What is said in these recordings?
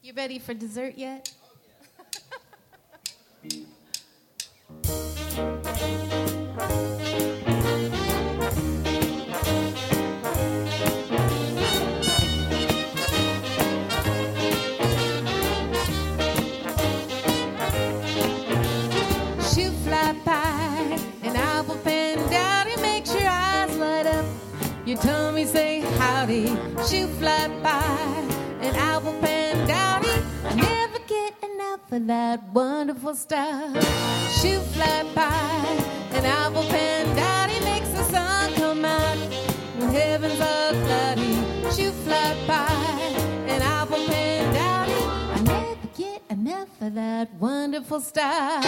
You ready for dessert yet? Shoe fly pie, an apple pen dowdy makes your eyes light up. Your tummy say howdy. Shoe fly pie, an apple pen dowdy. I never get enough of that wonderful stuff. Shoe fly pie, an apple pen dowdy makes the sun come out when heavens are cloudy. Shoe fly pie, an apple pen dowdy. I never get enough of that wonderful stuff.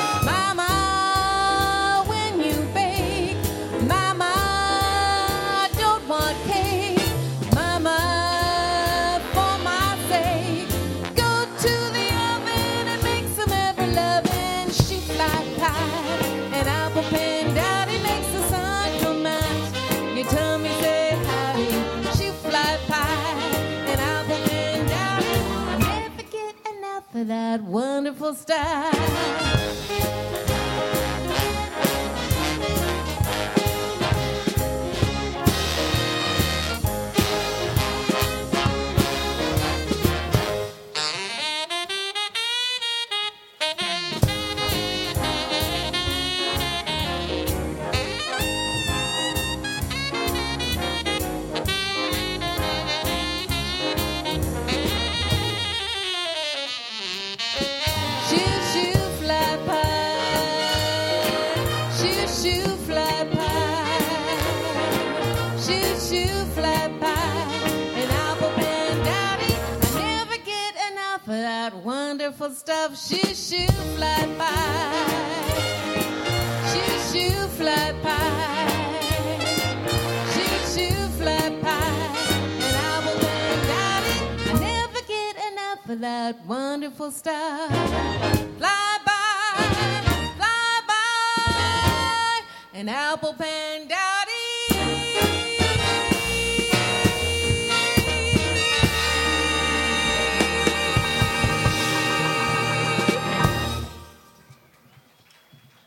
Mama, when you bake, Mama, I don't want cake. Mama, for my sake, go to the oven and make some ever-loving shoe fly pie. An apple pen dowdy makes the sun come out. Your tummy say howdy. Shoe fly pie, an apple pen dowdy. I never get enough of that wonderful stuff. Wonderful stuff. Shoo shoo fly pie. Shoo shoo fly pie. Shoo shoo fly pie. And I will bang dowdy. I never get enough of that wonderful stuff. Fly by, an apple pan down.